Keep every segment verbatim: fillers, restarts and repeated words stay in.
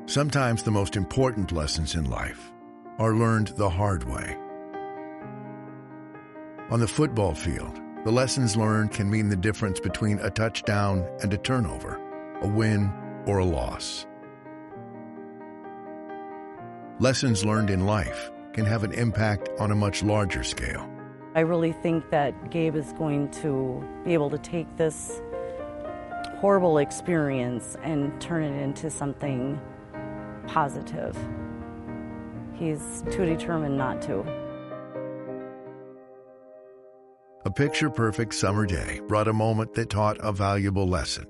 Sometimes the most important lessons in life are learned the hard way. On the football field, the lessons learned can mean the difference between a touchdown and a turnover, a win or a loss. Lessons learned in life can have an impact on a much larger scale. I really think that Gabe is going to be able to take this horrible experience and turn it into something positive. He's too determined not to. A picture-perfect summer day brought a moment that taught a valuable lesson.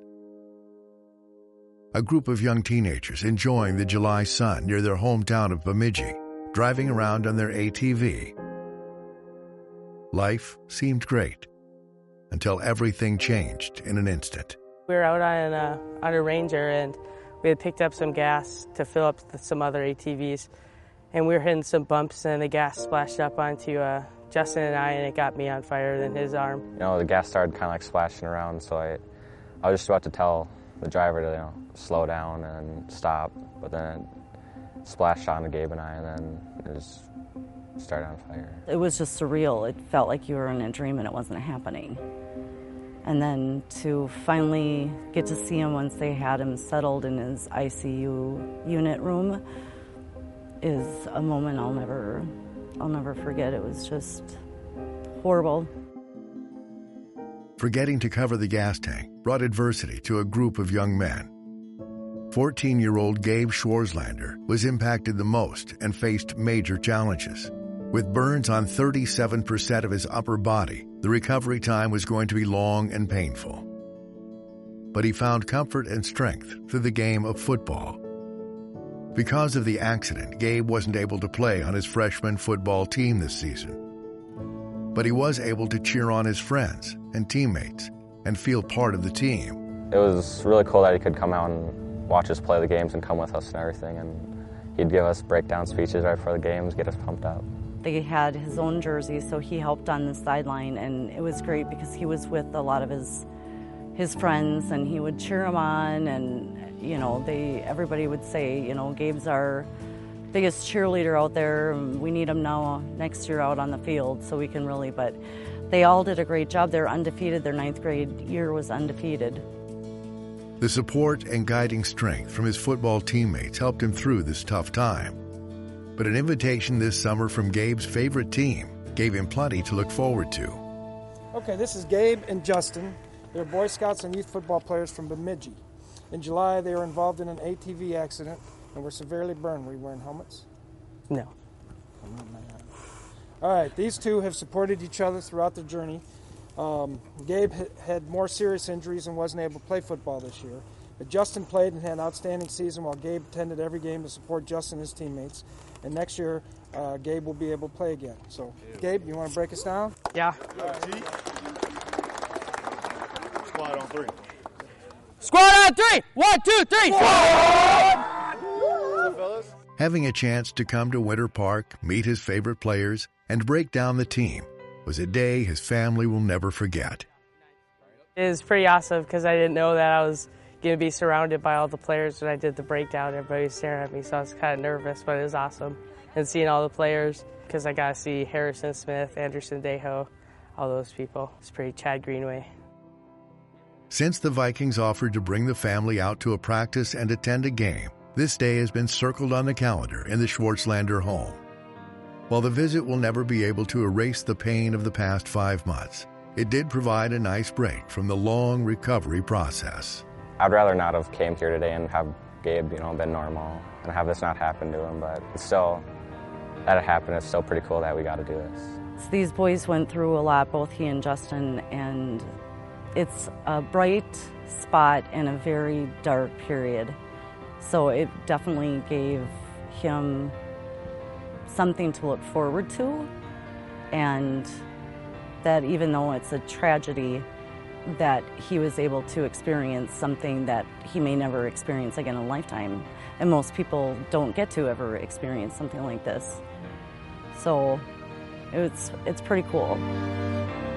A group of young teenagers enjoying the July sun near their hometown of Bemidji, driving around on their A T V. Life seemed great until everything changed in an instant. We were out on a, on a Ranger, and we had picked up some gas to fill up some other A T Vs, and we were hitting some bumps, and the gas splashed up onto uh, Justin and I, and it got me on fire in his arm. You know, the gas started kind of like splashing around, so I, I was just about to tell the driver to, you know, slow down and stop, but then it splashed onto Gabe and I, and then it just started on fire. It was just surreal. It felt like you were in a dream and it wasn't happening. And then to finally get to see him once they had him settled in his I C U unit room is a moment I'll never, I'll never forget. It was just horrible. Forgetting to cover the gas tank brought adversity to a group of young men. fourteen-year-old Gabe Schwarzlander was impacted the most and faced major challenges. With burns on thirty-seven percent of his upper body, the recovery time was going to be long and painful. But he found comfort and strength through the game of football. Because of the accident, Gabe wasn't able to play on his freshman football team this season. But he was able to cheer on his friends and teammates and feel part of the team. It was really cool that he could come out and watch us play the games and come with us and everything, and he'd give us breakdown speeches right before the games, get us pumped up. They had his own jersey, so he helped on the sideline, and it was great because he was with a lot of his his friends, and he would cheer them on, and you know, they everybody would say, you know, Gabe's our biggest cheerleader out there, and we need him now next year out on the field so we can really, but they all did a great job. They're undefeated. Their ninth grade year was undefeated. The support and guiding strength from his football teammates helped him through this tough time. But an invitation this summer from Gabe's favorite team gave him plenty to look forward to. Okay, this is Gabe and Justin. They're Boy Scouts and youth football players from Bemidji. In July, they were involved in an A T V accident and were severely burned. Were you wearing helmets? No. All right, these two have supported each other throughout their journey. Um, Gabe had more serious injuries and wasn't able to play football this year. But Justin played and had an outstanding season while Gabe attended every game to support Justin and his teammates. And next year, uh, Gabe will be able to play again. So, Gabe, you want to break us down? Yeah. Right. Squad on three. Squad on three! One, two, three! What's up, fellas? Having a chance to come to Winter Park, meet his favorite players, and break down the team was a day his family will never forget. It was pretty awesome because I didn't know that I was going to be surrounded by all the players when I did the breakdown. Everybody was staring at me, so I was kind of nervous, but it was awesome. And seeing all the players, because I got to see Harrison Smith, Anderson Dejo, all those people. It's pretty Chad Greenway. Since the Vikings offered to bring the family out to a practice and attend a game, this day has been circled on the calendar in the Schwarzlander home. While the visit will never be able to erase the pain of the past five months, it did provide a nice break from the long recovery process. I'd rather not have came here today and have Gabe, you know, been normal and have this not happen to him, but it's still, that it happened, it's still pretty cool that we got to do this. So these boys went through a lot, both he and Justin, and it's a bright spot in a very dark period. So it definitely gave him something to look forward to, and that even though it's a tragedy, that he was able to experience something that he may never experience again in a lifetime. And most people don't get to ever experience something like this. So it's, it's pretty cool.